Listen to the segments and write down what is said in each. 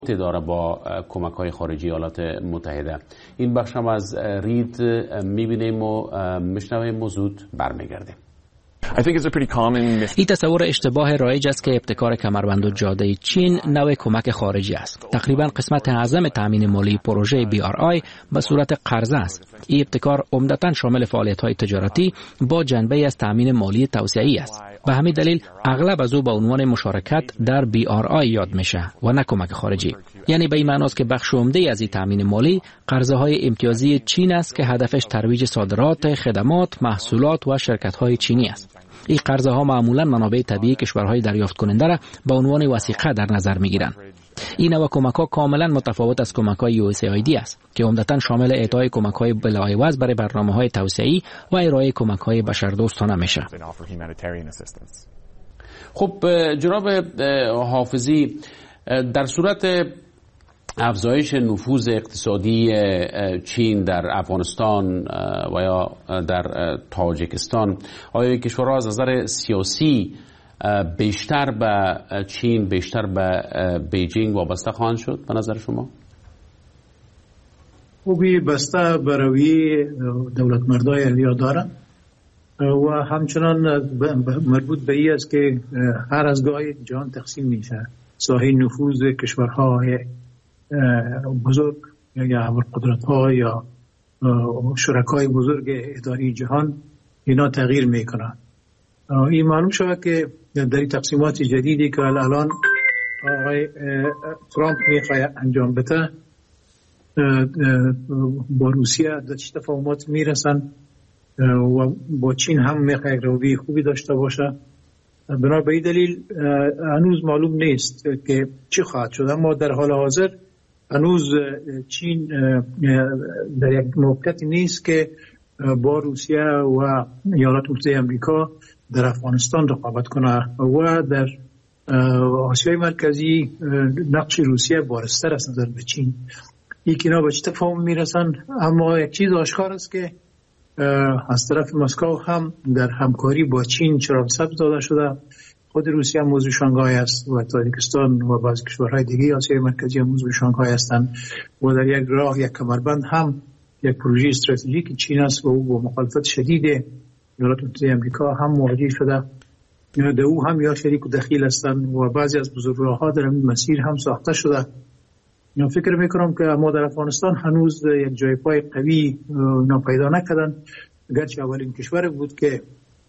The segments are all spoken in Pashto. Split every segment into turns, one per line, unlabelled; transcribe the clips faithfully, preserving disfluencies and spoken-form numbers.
داره با کمک های خارجی ایالات متحده. این بخش هم از رید میبینیم و میشنویم موضوع برمیگردیم.
این تصور اشتباه رایج است که ابتکار کمربند و جاده چین نوع کمک خارجی است. تقریبا قسمت اعظم تامین مالی پروژه بی آر آی به صورت قرضه است. این ابتکار عمدتاً شامل فعالیت‌های تجارتی با جنبه از تامین مالی توسعه‌ای است. به همین دلیل اغلب از او به عنوان مشارکت در بی آر آی یاد میشه و نه کمک خارجی. یعنی به این معناست که بخش عمده از این تامین مالی قرضه‌های امتیازی چین است که هدفش ترویج صادرات، خدمات، محصولات و شرکت‌های چینی است. این قرضه ها معمولا منابع طبیعی کشورهای دریافت کننده را به عنوان وثیقه در نظر میگیرند. این نوع کمک ها کاملا متفاوت از کمک های یو اس ای آی دی است که عمدتاً شامل اعطای کمک های بلاعوض برای برنامه های توسعه‌ای و ارائه کمک های بشردوستانه میشه.
خب جناب حافظی، در صورت افزایش نفوذ اقتصادی چین در افغانستان و یا در تاجیکستان، آیا کشورها از نظر سیاسی بیشتر به چین، بیشتر به بیجینگ وابسته خواهند شد به نظر شما؟
خوبی بسته به روی دولت مردای الیا داره و همچنان مربوط به این است که هر از گاهی جهان تقسیم میشه. ساحه نفوذ کشورهای بزرگ یا ابرقدرت ها یا شرکای بزرگ اداری جهان اینا تغییر میکنن. این معلوم شده که در این تقسیمات جدیدی که الان آقای ترامپ میخواد انجام بده با روسیه در چه تفاهمات میرسن و با چین هم میخواد روی خوبی داشته باشه. بنا به این دلیل هنوز معلوم نیست که چی خواهد شد، اما در حال حاضر هنوز چین در یک موقعیتی نیست که با روسیه و ایالات متحده آمریکا در افغانستان رقابت کنه و در آسیای مرکزی نقش روسیه بارزتر است نظر به چین. یک اینا به چه تفاهم میرسن، اما یک چیز آشکار است که از طرف مسکو هم در همکاری با چین چراغ سبز داده شده. خود روسیه هم موضوع شانگهای است و تاجیکستان و بعضی کشورهای دیگه آسیای مرکزی هم موضوع شانگهای هستند و در یک راه یک کمربند هم یک پروژه استراتژیک چین است و او با مخالفت شدید ایالات متحده آمریکا هم مواجه شده. در او هم یا شریک و دخیل هستند و بعضی از بزرگراه‌ها در این مسیر هم ساخته شده. من فکر میکنم که ما در افغانستان هنوز یک جای پای قوی ناپیدا نکردن، گرچه اولین کشور بود که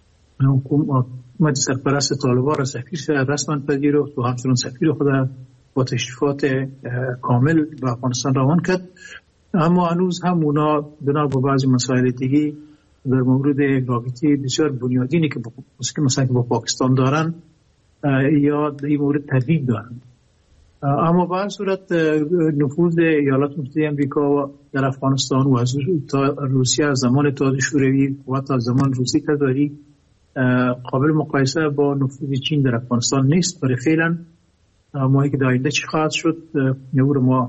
حکومت سرپرست طالبان را سفیر رسما پذیرفت و همچنان سفیر خود با تشریفات کامل به افغانستان روان کرد، اما هنوز هم اونا بنا به بعضی مسائل دیگه در مورد رابطه بسیار بنیادینی که مثلا با پاکستان دارن یا در این مورد تردید دارن. اما به هر صورت نفوذ ایالات متحده آمریکا در افغانستان و از روسیه از زمان تاج شوروی و تا زمان روسی تزاری قابل مقایسه با نفوذ چین در افغانستان نیست. برای فعلا ما که در آینده چی خواهد شد نور ما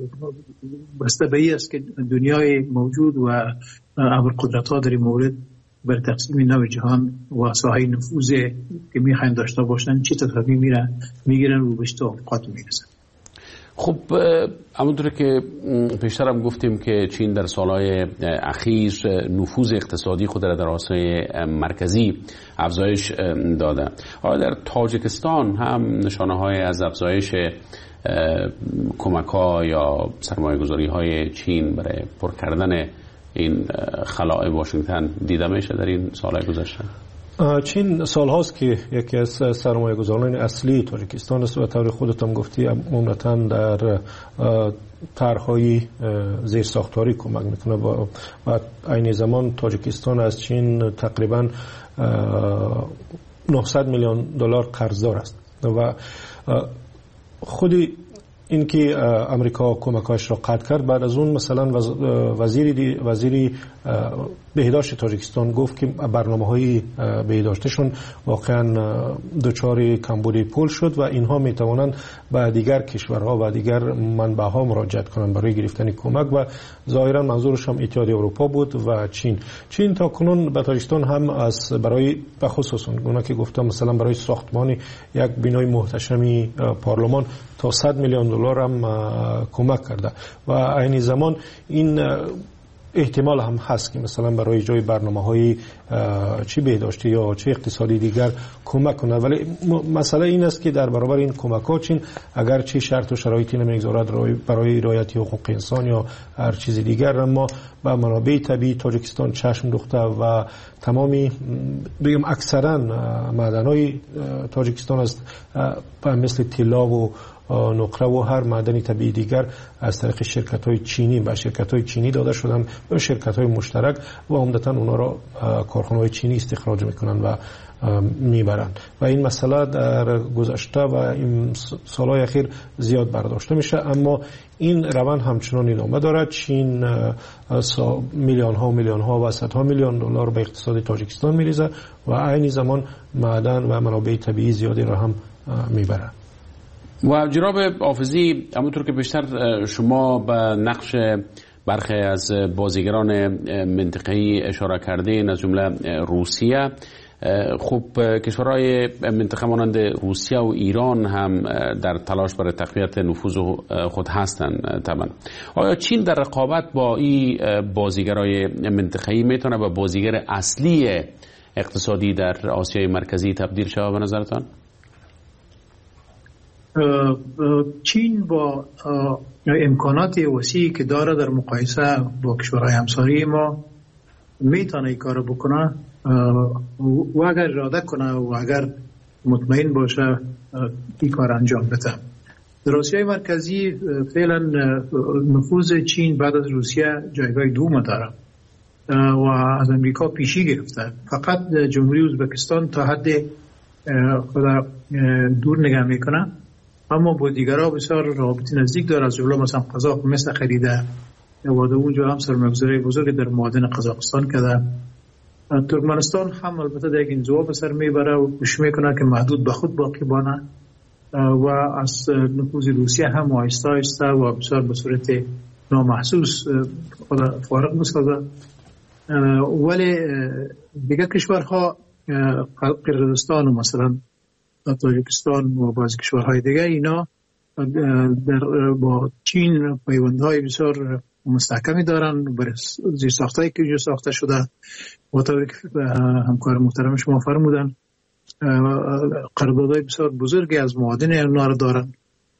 بسته به این است که دنیای موجود و ابرقدرت ها در این مورد بر تقسیم نو جهان و ساحه نفوذ که میخواین داشته باشن چی تصمیم میره میگیرن و به توافقات میرسن.
خب همونطور که پیشتر هم گفتیم که چین در سالهای اخیر نفوذ اقتصادی خود را در آسیای مرکزی افزایش داده. حالا در تاجیکستان هم نشانه های از افزایش کمک ها یا سرمایه گذاری های چین برای پر کردن این خلاء واشنگتن دیده میشه در این سالهای گذشته؟
چین سال هاست که یکی از سرمایه گذاران اصلی تاجیکستان است و طور خودت هم گفتی عمدتاً در طرح‌های زیرساختاری کمک میکنه و عین زمان تاجیکستان از چین تقریباً نهصد میلیون دلار قرضدار است و خودی اینکه امریکا کمکاش را قطع کرد، بعد از اون مثلا وزیری وزیری بهداشت تاجیکستان گفت که برنامه‌های بهداشتشون واقعا دچار کمبودی پول شد و اینها میتوانند به دیگر کشورها و دیگر منبع‌ها مراجعت کنند برای گرفتن کمک و ظاهرا منظورش هم اتحادیه اروپا بود و چین. چین تا کنون به تاجیکستان هم از برای به خصوص اونها که گفتم مثلا برای ساختمان یک بنای محتشمی پارلمان تا صد میلیون دلار هم کمک کرده و عین زمان این احتمال هم هست که مثلا برای جای برنامه‌های چی بهداشتی یا چه اقتصادی دیگر کمک کنه، ولی مسئله این است که در برابر این کمک‌ها چین اگر چه شرط و شرایطی نمیگذارد برای رعایت حقوق انسان یا هر چیز دیگر، اما با منابع طبیعی تاجیکستان چشم دوخته و تمامی بگم اکثرا معدن‌های تاجیکستان است مثل طلا و نقره و هر معدن طبیعی دیگر از طریق شرکت‌های چینی به شرکت‌های چینی داده شدن به شرکت‌های مشترک و عمدتاً اونا را کارخانه‌های چینی استخراج می‌کنند و میبرند و این مسئله در گذشته و این سالهای اخیر زیاد برداشته میشه، اما این روند همچنان ادامه دارد. چین میلیون ها و میلیون ها و صدها میلیون دلار به اقتصاد تاجیکستان میریزه و عین زمان معدن و منابع طبیعی زیادی را هم میبره.
و جناب حافظی، همونطور که بیشتر شما به نقش برخی از بازیگران منطقه‌ای اشاره کردین از جمله روسیه، خب کشورهای منطقه مانند روسیه و ایران هم در تلاش برای تقویت نفوذ خود هستند. طبعا آیا چین در رقابت با این بازیگرای منطقه‌ای میتونه به بازیگر اصلی اقتصادی در آسیای مرکزی تبدیل شود به نظرتان؟
چین با امکانات وسیعی که داره در مقایسه با کشورهای همسایه ما میتونه این کار بکنه و اگر اراده کنه و اگر مطمئن باشه این کار انجام بده. در آسیای مرکزی فعلا نفوذ چین بعد از روسیه جایگاه دوم داره و از امریکا پیشی گرفته. فقط جمهوری ازبکستان تا حد خود دور نگاه میکنه، اما با دیگرها بسیار رابطه نزدیک داره. از جمله مثلا قزاق مثل خریده و در اونجا هم سرمایه‌گذاری بزرگ در معادن قزاقستان کرده. ترکمنستان هم البته در یک انزوا به سر میبره و کوشش میکنه که محدود به خود باقی بانه و از نفوذ روسیه هم آهسته آهسته و بسیار به صورت نامحسوس خود فارغ بسازه. ولی دیگر کشورها قرقیزستان و مثلا تاجیکستان و بعضی کشورهای دیگه اینا در با چین پیوندهای بسیار مستحکمی دارن برای زیرساختایی که ساخته شده و طوری که همکار محترم شما فرمودن قراردادهای بسیار بزرگی از معادن اونا رو دارن.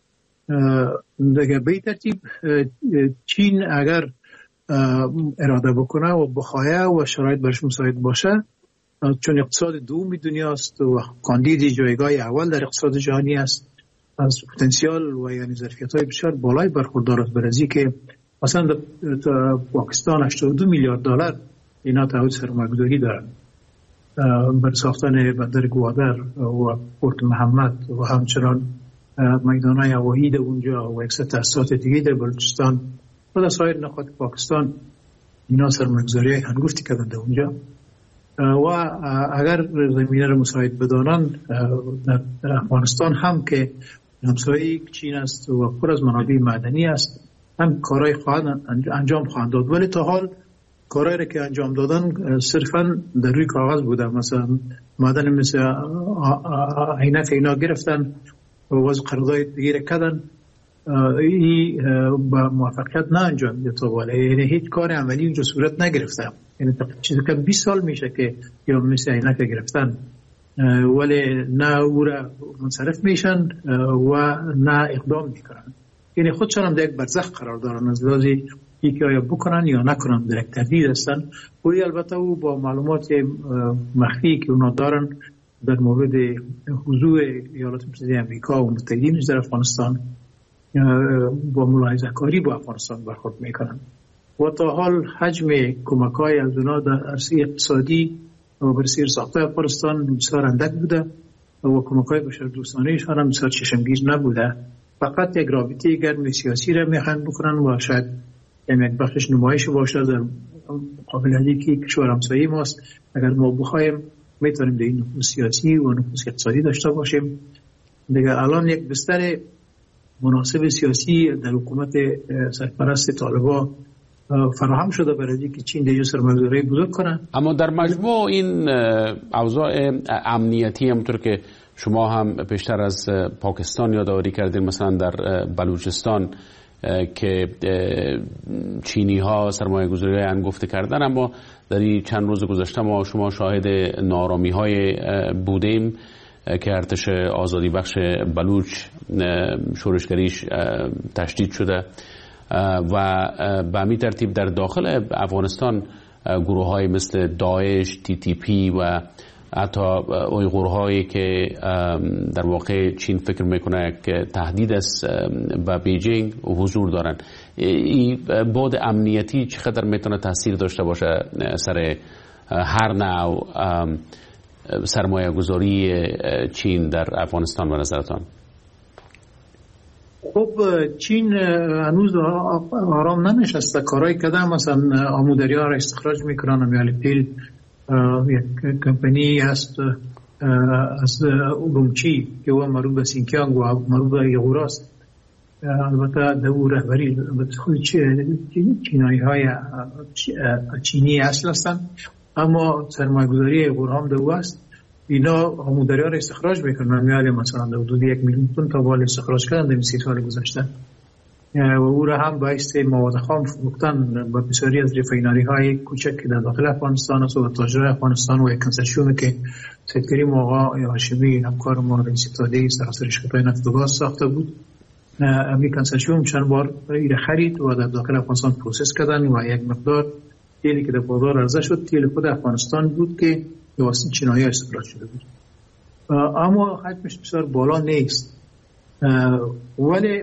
دیگه به این ترتیب چین اگر اراده بکنه و بخواهد و شرایط برش مساعد باشه، چون اقتصاد دومی دنیاست و کاندید جایگاه اول در اقتصاد جهانی است، از پتانسیل و یعنی ظرفیت‌های بسیار بالای برخوردار است. برای که مثلا در پاکستان هشتاد و دو میلیارد دلار اینا تعهد سرمایه‌گذاری دارن برای ساختن بندر گوادر و پورت محمد و همچنان میدان‌های هوایی در اونجا و یک تأسیسات دیگه در بلوچستان و در سایر نقاط پاکستان اینا سرمایه‌گذاری هنگفتی کردن در اونجا و اگر زمینه رو مساعد بدانن در افغانستان هم که همسایه چین است و پر از منابع معدنی است هم کارهای خواهد انجام خواهند داد. ولی تا حال کارهایی را که انجام دادن صرفا در روی کاغذ بوده. مثلا معدن مثل عینک اینا گرفتن و وضع قرارداد دیگه را کردن، این با موفقیت نه انجام داد تا بالا، یعنی هیچ کار عملی اونجا صورت نگرفته. یعنی چیزی که بیست سال میشه که یا مثل عینک گرفتن ولی نه او را منصرف میشن و نه اقدام میکنن. یعنی خودشان هم در یک برزخ قرار دارن از لحاظی یکی آیا بکنن یا نکنن، در یک تردید هستن. ولی البته او با معلومات مخفی که اونا دارن در مورد حضور ایالات متحده امریکا و متحدینش در افغانستان با ملاحظه کاری با افغانستان برخورد میکنن و تا حال حجم کمک‌های از اونا در عرصه اقتصادی و برای ساخته افغانستان بسیار اندک بوده و کمک‌های بشردوستانه‌شان هم بسیار چشمگیر نبوده. فقط یک رابطه گرم سیاسی را میخواهند بکنن و شاید یک بخشش نمایش باشه در مقابل از اینکه کشور همسایه ماست. اگر ما بخوایم میتونیم در این نفوذ سیاسی و نفوذ اقتصادی داشته باشیم. دیگه الان یک بستر مناسب سیاسی در حکومت سرپرست طالبان فراهم شده برای اینکه چین دیگه سرمایه‌گذاری بزرگ کنه.
اما در مجموع این اوضاع امنیتی همونطور که شما هم پیشتر از پاکستان یادآوری کردید مثلا در بلوچستان که چینی ها سرمایه گذاری های انگفته کردن، اما در این چند روز گذشته ما شما شاهد نارامی های بودیم که ارتش آزادی بخش بلوچ شورشگریش تشدید شده و به همین ترتیب در داخل افغانستان گروه های مثل داعش، تی تی پی و حتی اویغور هایی که در واقع چین فکر میکنه که تهدید است به بیجینگ حضور دارن. این بعد امنیتی چقدر میتونه تاثیر داشته باشه سر هر نوع سرمایه گذاری چین در افغانستان به نظرتان؟
خب چین هنوز آرام ننشسته، کارهای کده مثلا آمودری ها را استخراج میکنن. امیال پیل یک کمپانی هست از اورومچی که او مربوط به سینکیانگ و مربوط به ایغور است. البته دو رهبری خود چینایی های چینی اصل هستند، اما سرمایه گذاری ایغور هم دو است. اینا آمودری ها را استخراج میکنن. امیال مثلا دو دو یک میلیون تن تا بال استخراج کردن در سی سال گذشته و او را هم باعث مواد خام فروختن با بسیاری از رفاینری های کوچک که در داخل افغانستان است و تاجرای افغانستان و یک کنسرسیومی که سید کریم آقا هاشمی همکار ما رئیس اتحادیه سراسر شرکت‌های نفت و گاز ساخته بود. امی کنسرسیوم چند بار ایره خرید و در داخل افغانستان پروسس کردن و یک مقدار تیلی که در بازار عرضه شد تیل خود افغانستان بود که واسه چینایی استخراج شده بود، اما حجمش بسیار بالا نیست. ولی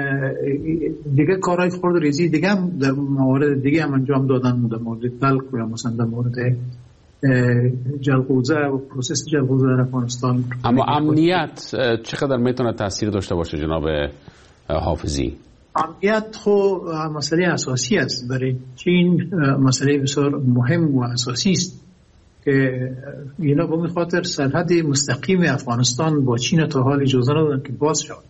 دیگه کارهای خرد ریزی دیگه هم در موارد دیگه هم انجام دادن، در مورد تلک و مثلا در مورد جلغوزه و پروسس جلغوزه در افغانستان.
اما امنیت چقدر میتونه تاثیر داشته باشه جناب حافظی؟
امنیت خو مسئله اساسی است برای چین، مسئله بسیار مهم و اساسی است که اینا به خاطر سرحد مستقیم افغانستان با چین تا حال اجازه ندادن که باز شود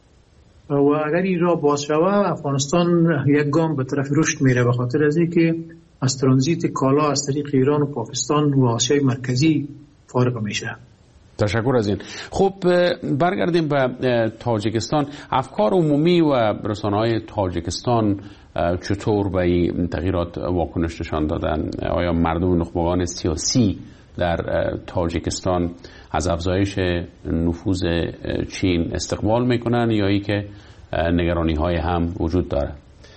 و اگر این را باز شود افغانستان یک گام به طرف رشد میره، به خاطر از اینکه از ترانزیت کالا از طریق ایران و پاکستان و آسیای مرکزی فارغ میشه.
تشکر از این. خب برگردیم به تاجیکستان. افکار عمومی و رسانه‌های تاجیکستان چطور به این تغییرات واکنش نشان دادن؟ آیا مردم نخبگان سیاسی در تاجیکستان از افزایش نفوذ چین استقبال میکنن یا ای که نگرانی های هم وجود داره؟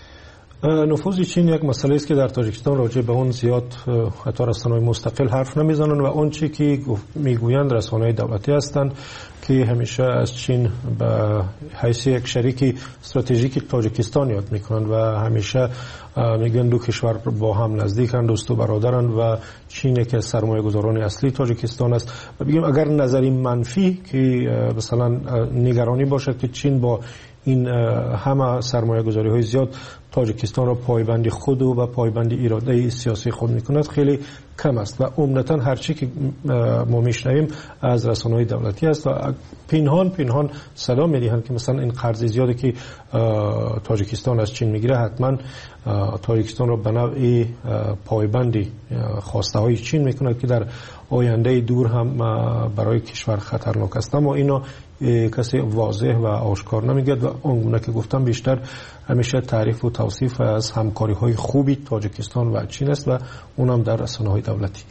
نفوذ چین یک مسئله است که در تاجیکستان راجع به اون زیاد حتی رسانه‌های مستقل حرف نمیزنن و اون چی که میگویند رسانه‌های دولتی هستند که همیشه از چین به حیث یک شریک استراتژیک تاجیکستان یاد میکنند و همیشه میگن دو کشور با هم نزدیکند، دوست و برادرند و چین که سرمایه گذاران اصلی تاجیکستان است. و بگیم اگر نظری منفی که مثلا نگرانی باشد که چین با این همه سرمایه گذاری های زیاد تاجیکستان را پایبندی خود و پایبندی اراده سیاسی خود میکند خیلی کم است و عمدتاً هر چی که ما میشنویم از رسانه‌های دولتی است و پنهان پنهان صدا میدهند که مثلا این قرض زیادی که تاجیکستان از چین میگیره حتما تاجیکستان را به نوعی پایبندی خواسته های چین میکند که در آینده دور هم برای کشور خطرناک است، اما اینا کسی واضح و آشکار نمیگه و اونگونه که گفتم بیشتر همیشه تعریف و توصیف از همکاری های خوبی تاجیکستان و چین است و اونم در رسانه های دولتی.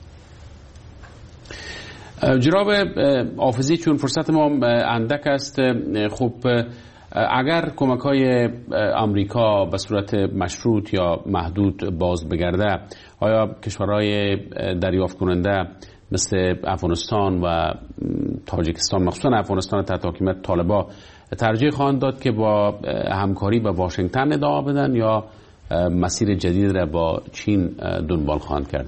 جناب حافظی، چون فرصت ما اندک است، خب اگر کمک های آمریکا به صورت مشروط یا محدود باز بگرده، آیا کشورهای دریافت کننده مثل افغانستان و تاجیکستان، مخصوصا افغانستان تحت حکومت طالبان، ترجیح خواهند داد که با همکاری با واشنگتن ادامه بدن یا مسیر جدید را با چین دنبال خواهند کرد؟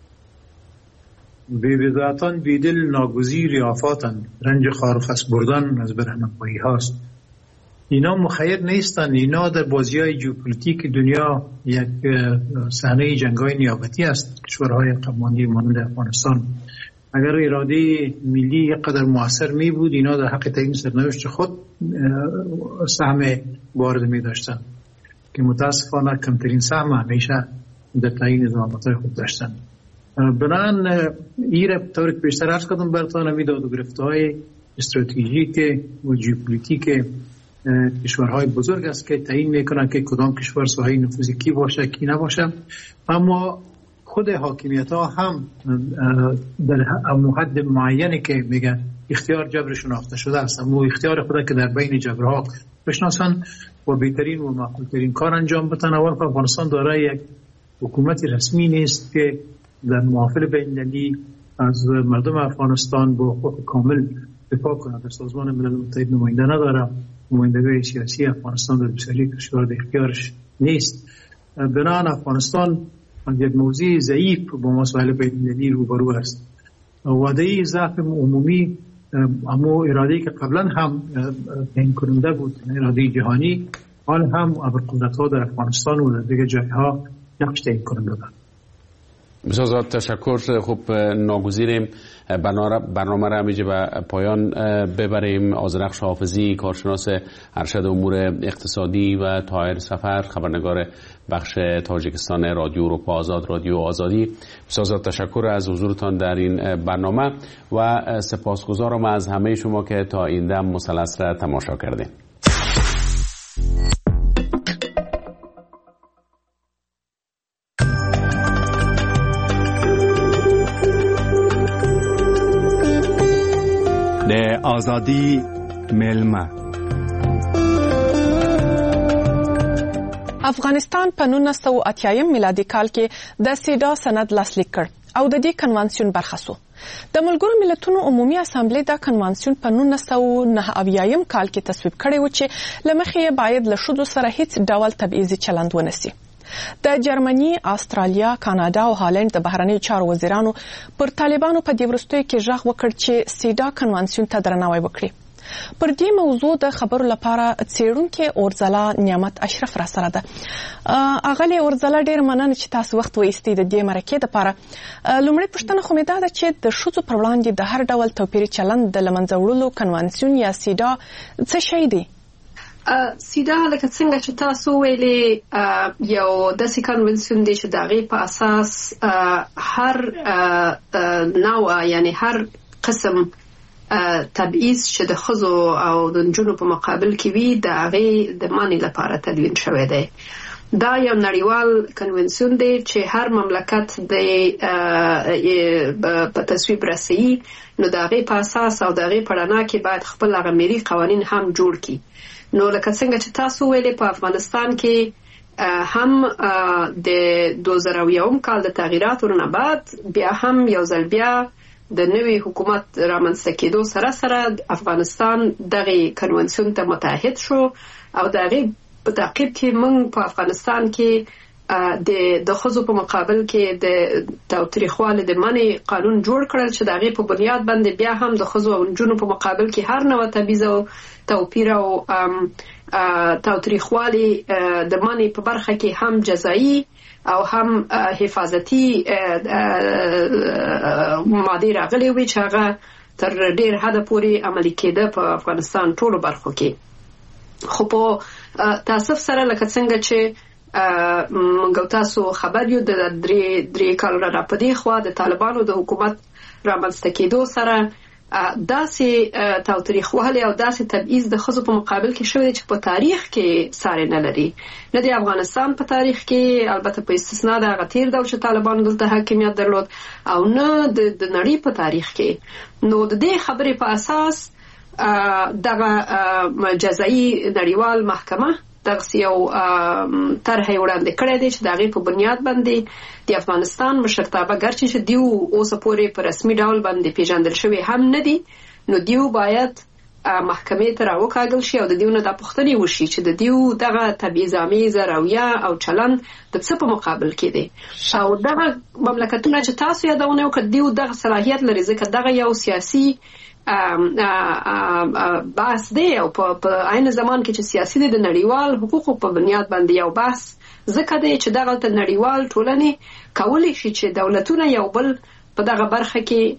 بی‌بداعتاً بیدل ناگزیر آفاتند، رنج خارفس بردن از برهنه‌پایی هاست. اینا مخیر نیستند، اینا در بازی های ژئوپلیتیک دنیا یک صحنه جنگ‌های نیابتی است. کشورهای قماندی مانند افغانستان اگر اراده ملی قدر موثر می بود، اینا در حق تعیین سرنوشت خود سهم وارد می داشتن که متاسفانه کمترین سهم همیشه در تعیین زمانتهای خود داشتن. بنابراین ایره طوری که بیشتر عرض کردم براتان، میداد و گرفته های استراتژیک و ژئوپلیتیک کشورهای بزرگ است که تعیین میکنن که کدام کشور ساحه نفوذ کی باشه کی نباشه. اما خود حاکمیت ها هم در حد معینی که میگن اختیار جبر شناخته شده است، اما اختیار خود که در بین جبرها بشناسن و بهترین و معقولترین کار انجام بدن. اول افغانستان دارای یک حکومت رسمی نیست که در محافل بین‌المللی از مردم افغانستان با حقوق کامل دفاع کنه. در سازمان ملل متحد نماینده نداره، نمایندگی سیاسی افغانستان در بسیاری کشورها در اختیارش نیست. بنابراین افغانستان یک موضوع ضعیف با مسائل بین‌المللی روبرو است. وعده ضعف عمومی اما اراده‌ای که قبلا هم تعیین کننده بود، اراده جهانی، حال هم ابرقدرت‌ها در افغانستان و در دیگر جای‌ها نقش تعیین کننده دارند.
بسیار زیاد تشکر. خوب ناگزیریم برنامه را همیشه به پایان ببریم. آذرخش حافظی، کارشناس ارشد امور اقتصادی، و طاهر سفر، خبرنگار بخش تاجیکستان رادیو اروپا آزاد، رادیو آزادی، بسیار زیاد تشکر از حضورتان در این برنامه و سپاسگزارم از همه شما که تا این دم مثلث را تماشا کردیم.
د آزادی میلمه.
افغانستان په نولس سوه اتیا میلادي کال کې د سیډا سند لاسلیک کړ او د دې کنوانسیون برخه شو. د ملګرو ملتونو عمومي اسامبلې دا کنوانسیون په نولس سوه نهه اویا کال کې تصویب کړی و چې لمخې باید له ښځو سره هیڅ ډول تبعیضي چلند ونسی. د جرمني، استرالیا، کاناډا او هالند د بهرنیو چارو وزیرانو پر طالبانو په دې وروستیو کې غږ وکړ چې سیډا کنوانسیون ته درناوی وکړي. پر دې موضوع د خبرو لپاره څېړونکې اورځلا نعمت اشرف را سره ده. اغلې اورځلا ډېر مننه چې تاسو وخت وایستئ د دې مرکې دپاره. لومړۍ پوښتنه خو مې دا ده چې د ښځو پر وړاندې د هر ډول توپیري چلند د له منځه وړلو کنوانسیون یا سیډا څه شی دی؟
سیدا لکه څنګه چې تاسو ویلي یو داسې کنونسیون دی چې د هغې په اساس هر نوع یعنی هر قسم تبعیض چې د ښځو او د نجونو په مقابل کې وي د هغې د منع لپاره تدوین شوی دی. دا یو نړیوال کنونسیون دی چې هر مملکت د په تصویب رسوي، نو د هغې په اساس او د هغې په رڼا کې باید خپل هغه ملي قوانین هم جوړ کړي. نو لکه څنګه چې تاسو ویلې په افغانستان کې هم د دوه زره یو کال د تغییراتو نه بعد بیا هم یو ځل بیا د نوي حکومت رامنځته کېدو سره سره افغانستان دغه کنونسیون ته متحد شو او د هغې په تعقیب کې موږ په افغانستان کې د د ښځو په مقابل کې د تاوتریخوالي د منع قانون جوړ کړل چې د هغې په بنیاد باندې بیا هم د ښځو او نجونو په مقابل کې هر نوع تبعیض او توپیر او تاوتریخوالي د منع په برخه کې هم جزایي او هم حفاظتي مادې راغلي وي چې هغه تر ډېر حده پورې عملي کېده په افغانستان ټولو برخو کې. خو په تاسف سره لکه څنګه چې موږ تاسو خبر یو د درې درې کالو را پدې خوا د طالبانو د حکومت رامنځته کېدو سره داسې تاوتریخوالي او داسې تبعیض د ښځو په مقابل کې شوی چې په تاریخ کې ساری نه لري، نه د افغانستان په تاریخ کې، البته په استثنا د هغه تیر ډول چې طالبانو دلته حاکمیت درلود، او نه د نړۍ په تاریخ کې. نو د دې خبرې په اساس دغه جزایي نړیوال محکمه دغسې یو طرح یې وړاندې کړی دی چې د هغې په بنیاد باندې د افغانستان مشرتابه ګرچې چې دیو اوسه پورې په رسمي ډول باندې پیژندل شوي هم نه دي، نو دیو باید محکمې ته راوکاږل شي او د دیو نه دا پوښتنې وشي چې د دیو دغه تبعیض‌آمیزه رویه او چلند د څه په مقابل کې دی. او دغه مملکتونه چې تاسو یادونه وکړه دیو دغه صلاحیت لري ځکه دغه یو سیاسي بحث دی او په عین زمان کې چې سیاسي دی د نړیوال حقوقو په بنیاد باندې یو بحث ځکه دی چې دغه نړیوال ټولنې کولی شي چې دولتونه یو بل په دغه برخه کې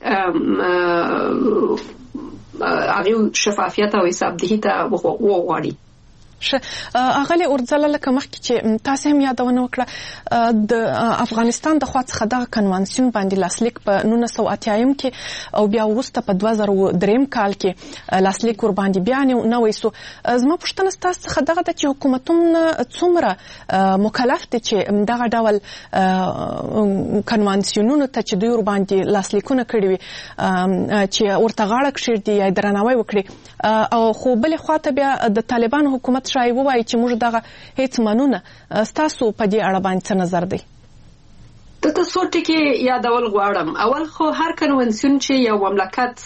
هغه شفافیت او حسابدهي ته وغواړي.
اغلی اورځله لکه مخکې چې تاسو هم یادونه وکړه د افغانستان د خوا څخه دغه کنوانسیون باندې لاسلیک په نولس سوه اتیا کې او بیا وروسته په دوه زره درې کال کې لاسلیک ور باندې بیا نوې سو. زما پوښتنه ستاسو څخه دغه د چې حکومتونه څومره مکلف دي چې دغه ډول کنوانسیونونو ته چې دوی ور باندې لاسلیکونه کړي وي چې ورته غاړه کښېږدي یا درناوی وکړي او خو بلې خواته بیا د طالبانو حکومت شایي ووایي چې موږ دغه هیڅ منونه. ستاسو په دې اړه باندې څه نظر دی؟
دته څو ټکي یادول غواړم. اول خو هر کنونسیون چې یو مملکت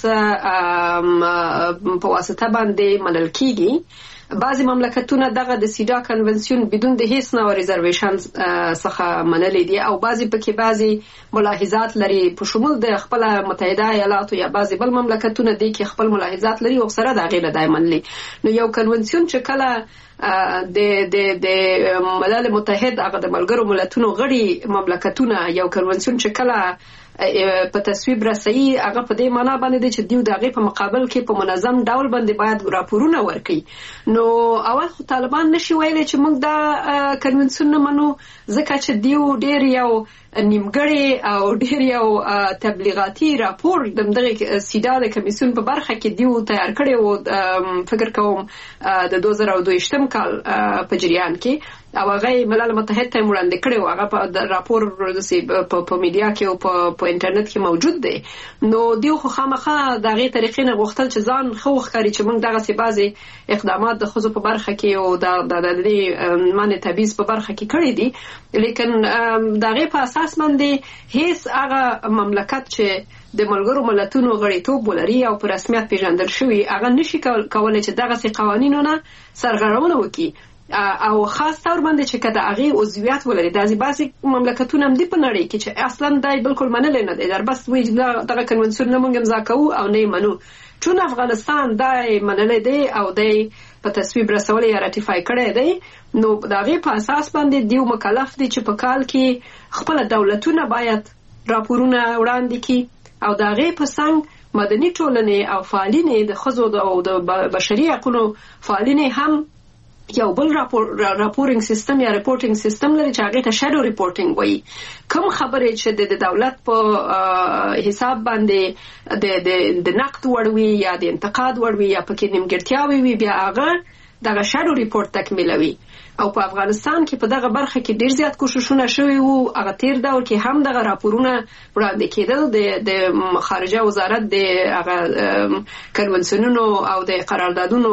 په واسطه باندې منل کیږي، بعضی مملکتونه دغه د سیدا کنونسیون بدون د هیڅ نوع ریزرویشن څخه منلي دي او بعضی پکې بعضی ملاحظات لري په شمول د خپل متحده ایالاتو یا بعضی بل مملکتونه دي کې خپل ملاحظات لري او سره د غیر دای منلي. نو یو کنونسیون چې کله د د د ملل متحد هغه د ملګرو ملتونو غړي مملکتونه یو کنونسیون چې کله په تصویب رسي هغه په دې معنا باندې چې دیو دغه په مقابل کې په منظم ډول باندې باید راپورونه ورکړي. نو اول خو طالبان نشي ویلي چې موږ دا کنونسیون نه منو ځکه چې دیو ډیر یو نیمګړی او ډیر یو تبلیغاتي راپور د دغه سیدا د کمیسیون په برخه کې دیو تیار کړی او فکر کوم د دوه زره دوه کال په جریان کې او هغه ملل متحد ته وړاندې کړی او هغه په راپور په میډیا کې او په انټرنیټ کې موجود دی. نو دیو خو خامخا دغه طریقې نه غوښتل چې ځان خو ښکاري چې موږ دغه سی بازي اقدامات د خزو په برخه کې او د د دې معنی تبعیض په برخه کې کړی دي، لیکن دغه په اساس باندې هیڅ هغه مملکت چې د ملګرو ملتونو غړیتوب ولري او په رسمیت پیژندل شوی هغه نشي کولای چې دغه سی قوانینونه سرغړونه وکړي او خاص طور باندې چې کده هغه عضویت ولري. د بعضي مملکتونو هم دی په نړۍ کې چې اصلا دای بالکل منل نه دي، در بس وی دغه کنونسیون نه مونږ امضا کوو او نه منو. چون افغانستان دای منل دی او دای په تصویب رسول یا راتیفای کړی دی، نو دغه په اساس باندې دیو مکلف دي چې په کال کې خپل دولتونه باید راپورونه وړاندې کړي او دغه په څنګ مدني ټولنې او فعالین د خزو او د بشري حقوقو فعالین هم یو بل راپور راپورینګ سیستم یا ریپورټینګ سیستم لري چې هغه ته شادو ریپورټینګ وایي. کوم خبرې چې د دولت په حساب باندې د د د نقد وړوي یا د انتقاد وړوي یا پکې نیمګړتیاوي وي بیا هغه دغه شادو ریپورټ تکمیلوي. او په افغانستان کې په دغه برخه کې ډیر زیات کوششونه شوي وو. هغه تیر دور کې هم دغه راپورونه وړاندې کېدل د د خارجه وزارت د هغه کنونسیونونو او د قراردادونو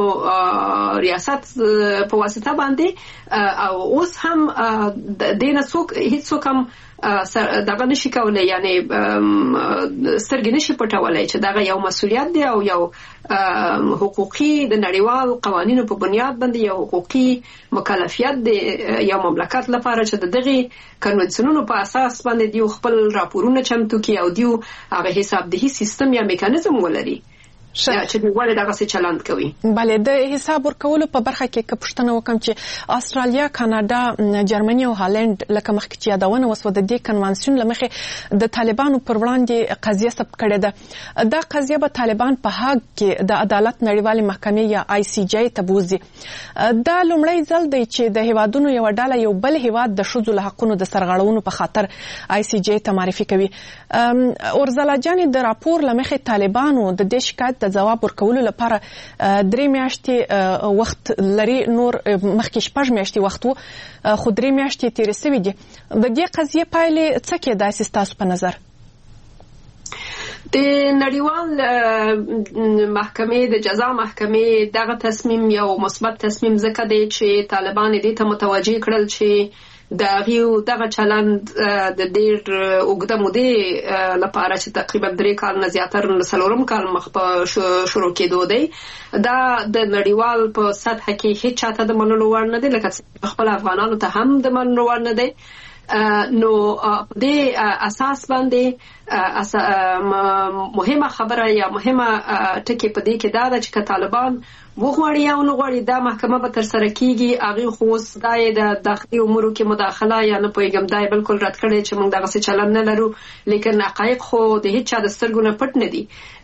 ریاست په واسطه باندې او اوس هم د دینه څوک هیڅ څوک هم دغه نشي کولای، یعنی سترګې نشي پټولای چې دغه یو مسولیت دی او یو حقوقي د نړیوال قوانینو په بنیاد باندې یو حقوقي مکلفیت دی یو مملکت لپاره چې دغه کنونسیونونو په اساس باندې دیو خپل راپورونه چمتو کړي او دیو هغه حساب دهي سیستم یا میکانیزم ولري چې دیواله دغه څه چلند کوي.
بله د حساب ورکولو په برخه کې که پوښتنه وکم چې استرالیا، کاناډا، جرمني او هالند لکه مخکې چې یادونه وسوه د دې کنوانسیون لمخې د طالبانو پر وړاندې قضیه ثبت کړې ده. دا قضیه به طالبان په هاګ کې د عدالت نړیوالې محکمې یا آی سی جی ته بوزي. دا لومړی ځل دی چې د هیوادونو یو ډله یو بل هیواد د ښځو له حقونو د سرغړونو په خاطر آی سی جی ته معرفي کوي. اورځلا جانې د راپور لمخې طالبانو د دې شکایت د ځواب ورکولو لپاره درې میاشتې وخت لري، نور مخکې شپږ میاشتې وخت وو خو درې میاشتې تېرې سوي دي. د دې قضیې پایلې څه کېدای ستاسو په نظر؟
د نړیوال محکمې د جزا محکمې دغه تصمیم یو مثبت تصمیم ځکه دی چې طالبان دې ته متوجه کړل چې د غیو دغه چلند د ډیر اوږده مودې لپاره چې تقریبا درې کال نه زیاتره څلورم کال مخ په شروع کېدو دی، دا د نړیوال په سطح کې هیڅ چاته د منلو وړ نه دی، لکه خپل افغانانو ته هم د منلو وړ نه دی. نو د اساس باندې مهمه خبره یا مهمه ټکی په دې کې دا ده چې طالبان وغواړي یا ونه غواړي دا محکمه به ترسره کیږي. هغې خو اوس دا یې د داخلي امورو کې مداخله یا نه پوهېږم دا یې بالکل رد کړی چې موږ دغسې چلند نه لرو، لیکن حقایق خو د هېڅ چا د سترګو نه پټ نه دي.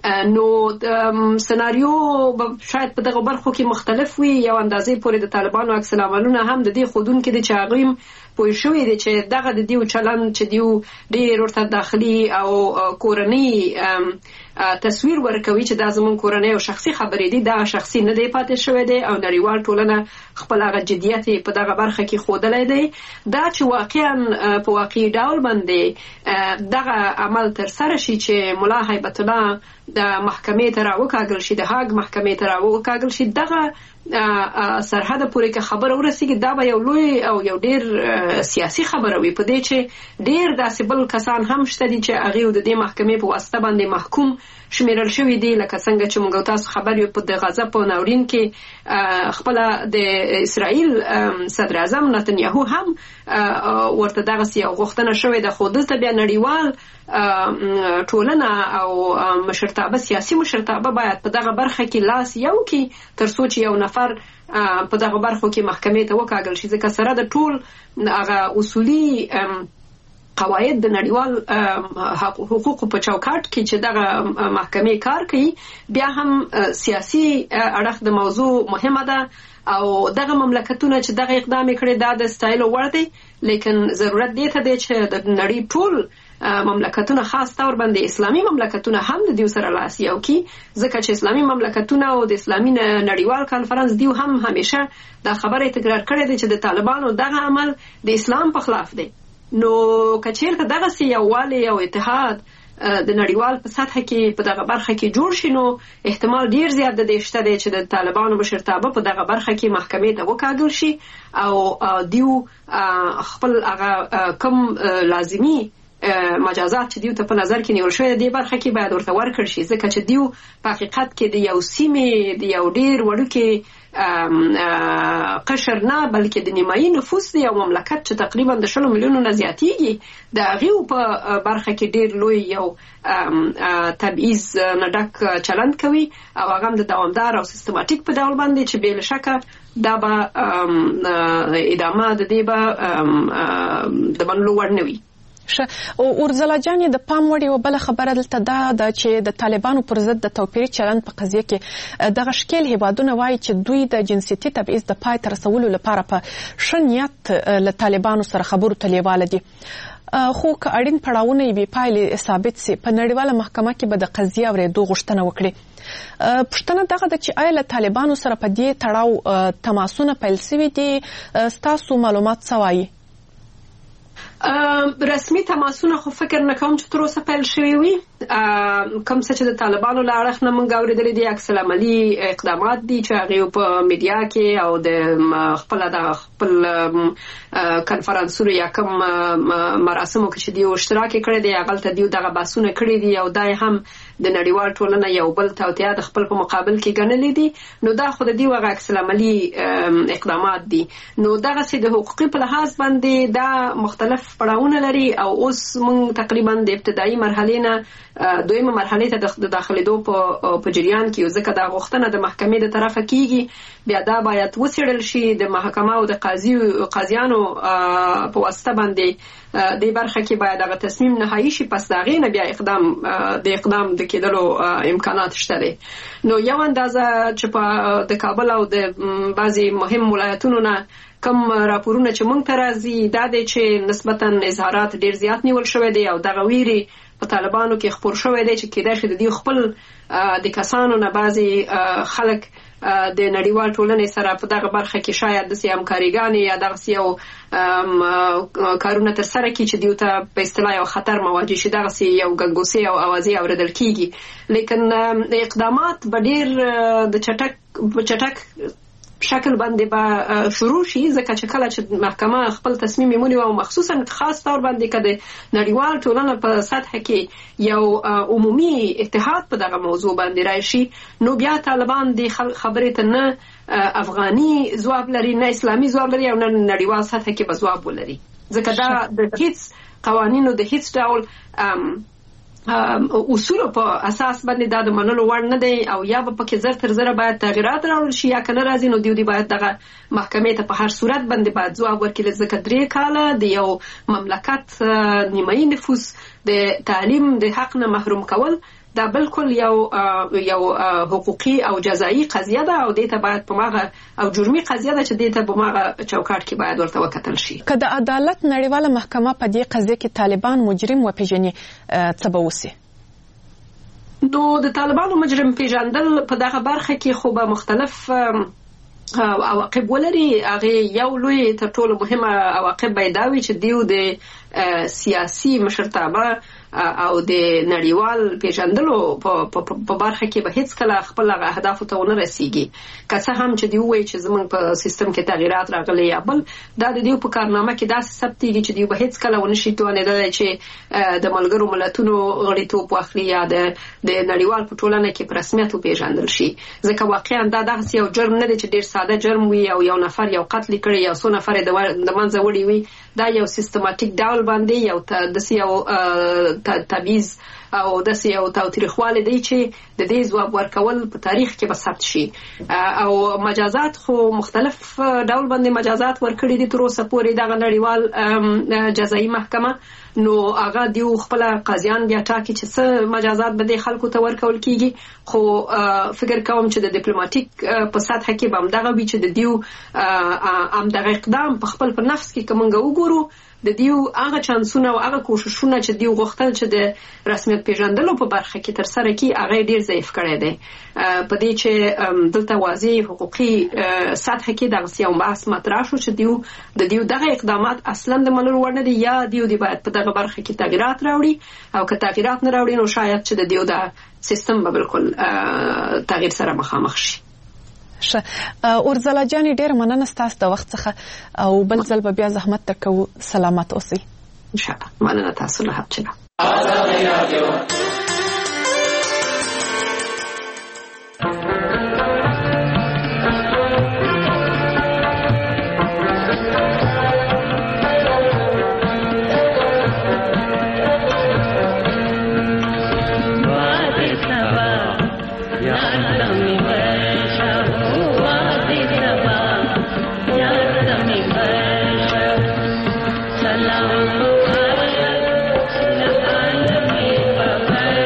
نو سناریو به شاید په دغه برخو کې مختلف وي. یو اندازې پورې د طالبانو عکس العملونه هم د دې ښودونکي دي چې هغوی هم پوه شوي دي چې دغه د دیو چلند چې دیو ډېر ورته داخلي او کورني تصویر ورکوي چې دا زموږ کورنۍ او شخصي خبرې دي، دغه شخصي نه دی پاتې شوی دی او نړیوال ټولنه خپل هغه جدیت په دغه برخه کې ښودلی دی. دا چې واقعا په واقعي ډول باندې دغه عمل ترسره شي چې ملا هیبت الله د محکمې ته راوکاږل شي، د هاګ محکمې ته راوکاږل شي، دغه سرحده پورې که خبره ورسیږي دا به یو لوی او یو ډېر سیاسي خبره وي، په دې چې ډېر داسې بل کسان هم شته دي چې هغې د دې محکمې په واسطه باندې محکوم شمیرل شوي دي، لکه څنګه چې موږ تاسو خبر یو په د غزه په ناورین کې خپله د اسرائیل صدر اعظم نتنیاهو هم ورته دغسې یو غوښتنه شوې ده، خو دلته بیا نړیوال ټولنه او مشرتابه سیاسي مشرتابه باید په دغه برخه کې لاس یو کړي تر څو چې یو نفر په دغه برخو کې محکمې ته وکاږل شي، ځکه سره د ټول هغه اصولي قواعد د نړیوال حقوقو په چوکاټ کې چې دغه محکمې کار کوي، بیا هم سیاسي اړخ د موضوع مهمه ده او دغه مملکتونه چې دغه اقدام کړي دا د ستایلو وړ دی، لیکن ضرورت دې ته دی چې د نړۍ ټول مملکتونه خاص طور باندې اسلامي مملکتونه هم د دیو سره لاس یو کی، ځکه چې اسلامي مملکتونه او د اسلامي نړیوال کانفرنس دیو هم همیشه دا خبره تکرار کړې ده چې د طالبانو دغه عمل د اسلام په خلاف دی. نو که چیرته دغسې یووالی او اتحاد د نړیوال په سطحه کې په دغه برخه کې جوړ شي نو احتمال ډیر زیات د دې شته دی چې د طالبانو مشرتابه په دغه برخه کې محکمې ته وکاږل شي او دیو خپل هغه کم لازمي مجازات چې دیو ته په نظر کې نیول شوی دی برخه کې باید ورته ورکړل شي، ځکه چې دیو په حقیقت کې د یو سیمې د یو ډیر وړوکې قشر نه بلکې د نیمایي نفوس دی یو مملکت چې تقریبا د شلو میلیونو نه زیاتیږي، د هغې په برخه کې ډیر لوی یو تبعیض نه ډک چلند کوي او هغه هم د دوامدار او سیستماتیک په ډول باندې چې بې له شکه دا به ادامه د دې به د منلو وړ نه وي.
او اورزلا جان د پام وړ یو بل خبره دلته دا ده چې د طالبانو پر ضد د توپیري چلند په قضیه کې دغه شکل هیوادونه وایي چې دوی د جنسیتي تبعیض د پای ته رسولو لپاره په ښه نیت له طالبانو سره خبرو ته لیواله دي، خو که اړین پړاوونه یې بې پایلې ثابت سي په نړیواله محکمه کې به د قضیې اورېدو غوښتنه وکړي. پوښتنه دغه ده چې آیا له طالبانو سره په دې تړاو تماسونه پیل سوي دي؟ ستاسو معلومات څه وایي؟
رسمي تماسونه خو فکر نه کوم چې تر اوسه پیل شوي وي، کوم څه چې د طالبانو له اړخ نه موږ اورېدلي دي عکس العملي اقدامات دي چې هغې په میډیا کې او د خپله د خپل کنفرانسونو یا کوم مراسمو کې چې دیو اشتراک یې کړی دی هغلته دیو دغه بحثونه کړي دي او دا هم د نړیوال ټولنه یو بل توطیه د خپل په مقابل کې ګڼلې دي، نو دا خو د دیو هغه عکس العملي اقدامات دي. نو دغسې د حقوقي په لحاظ باندې دا مختلف پړاوونه لري او اوس موږ تقریبا د ابتدایي مرحلې نه دویمه مرحلې ته د داخلېدو په جریان کې یو، ځکه دا غوښتنه د محکمې د طرفه کیږي، بیا دا باید وڅېړل شي د محکمه او د قاضیانو په واسطه باندې دې برخه کې باید هغه تصمیم نهایي شي، پس د هغې نه بیا اقدام د اقدام د کېدلو امکانات شته دی. نو یو اندازه چې په د کابل او د بعضې مهم ولایتونو نه کم راپورونه چې موږ ته راځي دا دی چې نسبتا اظهارات ډیر زیات نیول شوی دی او دغه ویرې په طالبانو کې خپور شوی دی چې کېدای شي د دې خپل د کسانو نه بعضې خلک د نړیوال ټولنې سره په دغه برخه کې شاید داسې همکاریګانې یا دغسې یو کارونه ترسره کړي چې دیو ته په اصطلاح یو خطر مواجه شي، دغسې یو ګنګوسې او اوازې اورېدل کېږي، لیکن اقدامات به ډېر د چټک چټک شکل باندې به شروع شي، ځکه چې کله چې محکمه خپل تصمیم یې ونیوه او مخصوصا خاص طور باندې که د نړیوال ټولنه په سطحه کې یو عمومي اتحاد په دغه موضوع باندې راشي نو بیا طالبان د خبرې ته نه افغاني ځواب لري نه اسلامي ځواب لري او نه نړیوال سطحه کې به ځواب ولري، ځکه دا د هیڅ قوانینو د هیڅ ډول اصول په اساس باندې دا د منلو وړ نه دی او یا به پکې زر تر زره باید تغیرات راوړل شي یا کنه راځي نو دیو دی باید دغه محکمې ته په هر صورت باندې باید ځواب ورکړي ځکه درې کاله د یو مملکت نیمایي نفوس د تعلیم د حق نه محروم کول دا بالکل یو یو حقوقي او جزایی قضیه ده او دې ته باید په ماغه او جرمي قضیه ده چې دې ته په ماغه چوکاټ کې باید ورته وکتل شي.
که د عدالت نړیواله محکمه په دې قضیه کې طالبان مجرم وپیژني څه به وسي؟
نو د طالبانو مجرم پیژندل په دغه برخه کې خو به مختلف عواقب ولري. هغه یو لوی تر ټولو مهمه عواقب به دا وي چې دیو د سیاسي مشرتابه او د نړیوال پیژندلو په برخه کې به هیڅ کله خپل اهدافو ته ونه رسیږي. که څه هم چې دی وایي چې زمونږ په سیستم کې تغیرات راغلي یا بل دا د دیو په کارنامه کې داسې ثبتېږي چې دی به هیڅ کله ونه شي توانېدلی چې د ملګرو ملتونو غړیتوب واخلي یا د نړیوال په ټولنه کې په رسمیت وپېژندل شي. ځکه واقعا دا دغسې یو جرم نه دی چې ډېر ساده جرم وي او یو نفر یو قتل کړی یا څو نفر یې د منځه وړي وي. دا یو سیستماتیک ډول باندې یو داسې یو تبعیض او داسې یو تاوتریخوالی دی چې د دې ځواب ورکول په تاریخ کې به ثبت شي. او مجازات خو مختلف ډول باندې مجازات ورکړي دي تر اوسه پورې دغه نړیوال جزایي محکمه. نو هغه دیو خپل قاضیان بیا ټاکي چې څه مجازات به د خلکو ته ورکول کیږي. خو فکر کوم چې د ډیپلوماټیک په سطح کې به همدغه وي چې د دیو همدغه اقدام په خپل په نفس کې که موږ وګورو د دیو هغه چانسونه او هغه کوششونه چې دیو غوښتل چې د رسمیت پیژندلو په برخه کې تر سره کړي هغه ډیر ضعیف کړی دی. په دې چې دلته واضح حقوقي سطح کې دغسې یو بحث مطرح شو چې دیو د دیو دغه اقدامات اصلا د منلو وړ نه دي یا دیو دی باید په دغه برخه کې تغیرات راوړي او که تغیرات نه راوړي نو شاید چې د دیو د سیستم به بالکل تغییر سره مخامخ شي.
ښه اورځلا جانې ډېره مننه ستاسو د وخت څخه او بل ځل به بیا زحمت درکوو. سلامت اوسئ.
انشاءالله. مننه تاسو له حبچنه.
Salam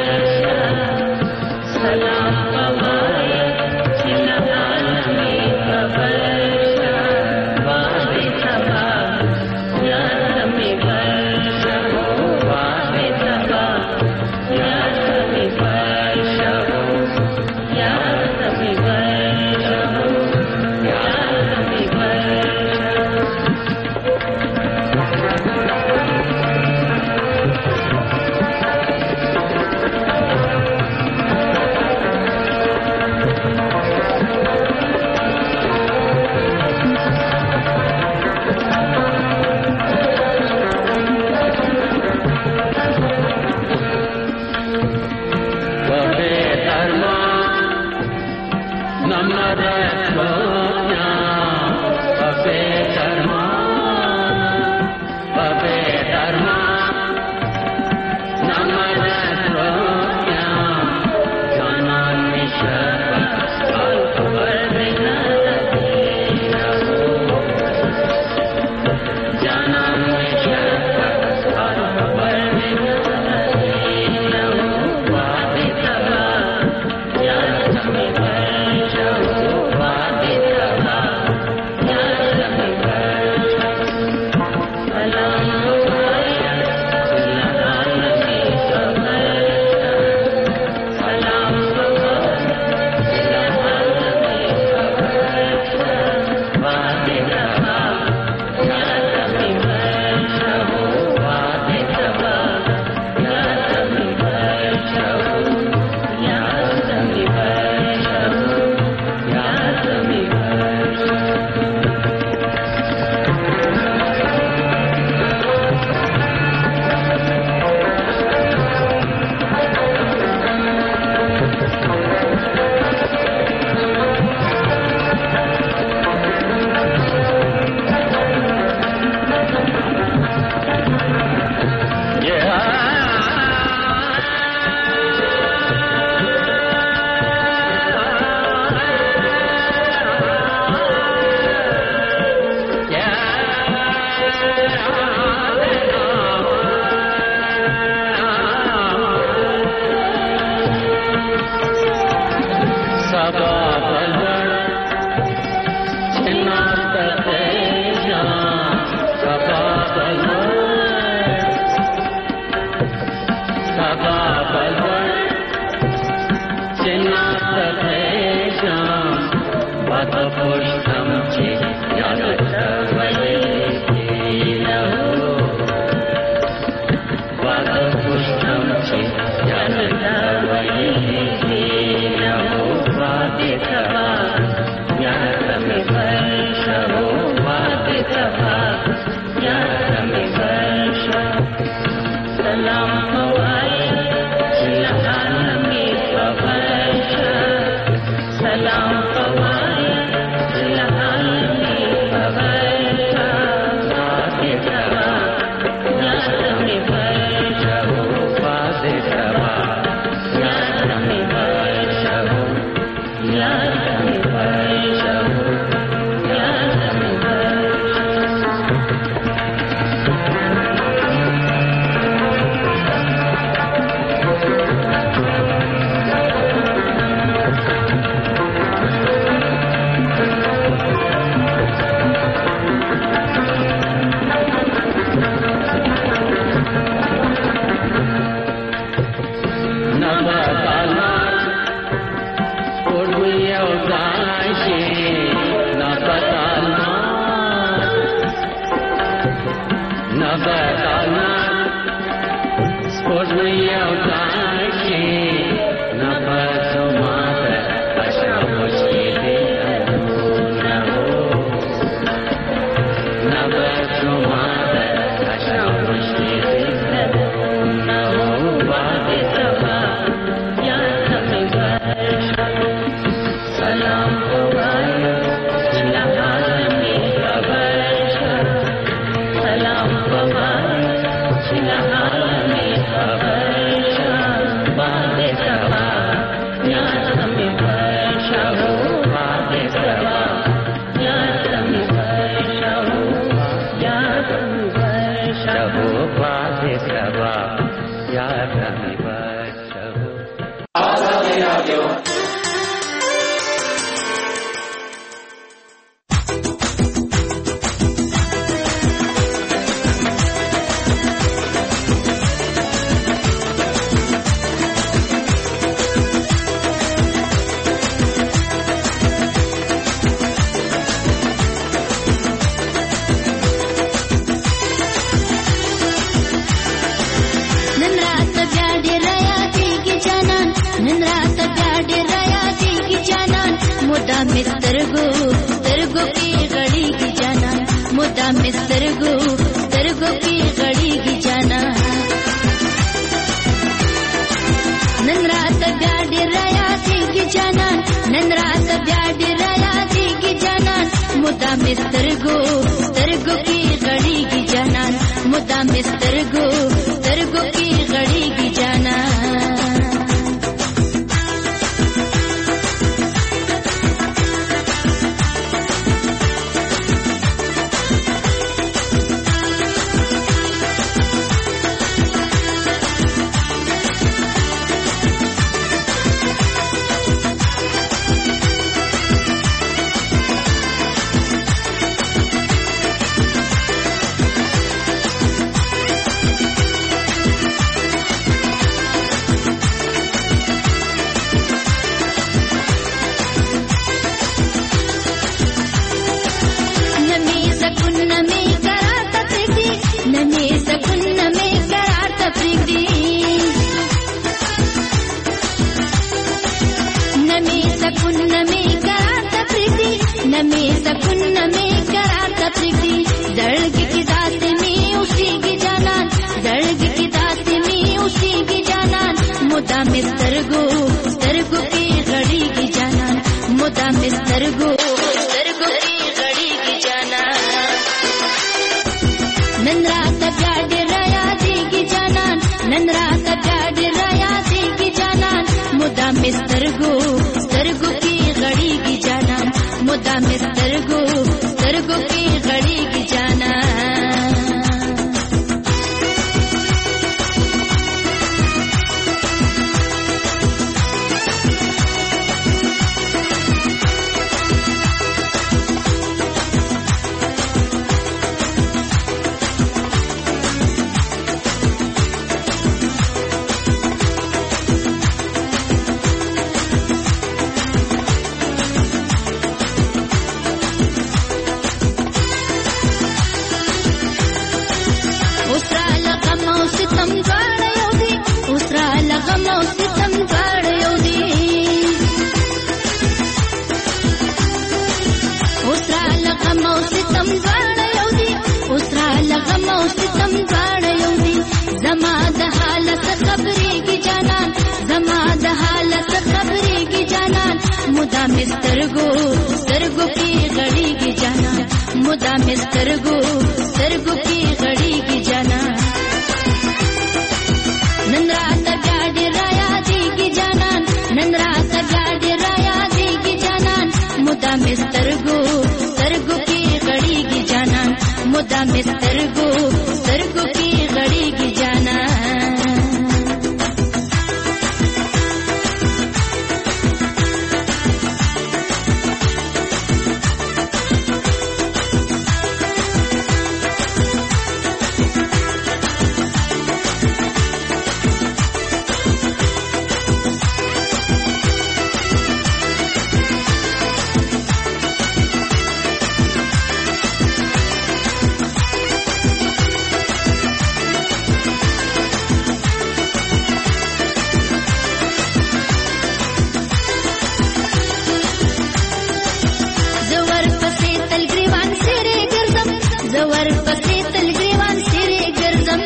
پسې تل ګریوان سره ګرځم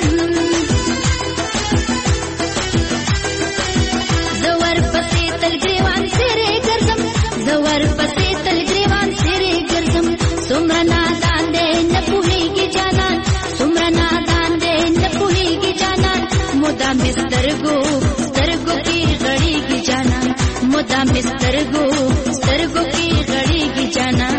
زور پسې تل ګریوان سره ګرځم زور پسې تل ګریوان سره ګرځم څومره نادان دې نه پوهیږي جانان څومره نادان دې نه پوهیږي جانان مدام سترګو سترګو کې غړيږي جانان مدام سترګو سترګو کې غړيږي جانان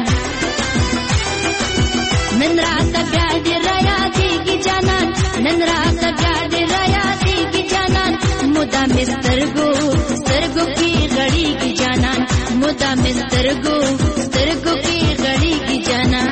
نن رات بیا دې را یادېږي جانان نن رات بیا دې را یادېږي جانان مدام سترګو سترګو کې غړيږي جانان مدام سترګو سترګو کې غړيږي جانان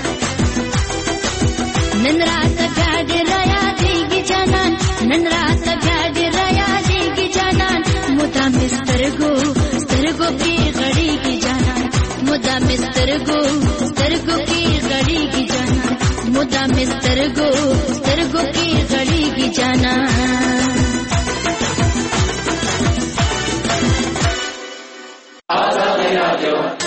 نن رات بیا دې را یادېږي جانان نن رات بیا دې را یادېږي جانان مدام سترګو سترګو کې غړيږي جانان مدام سترګو سترګو کې غړيږي جانان مدام سترګو سترګو کې غړيږي جانان آزاد رادیو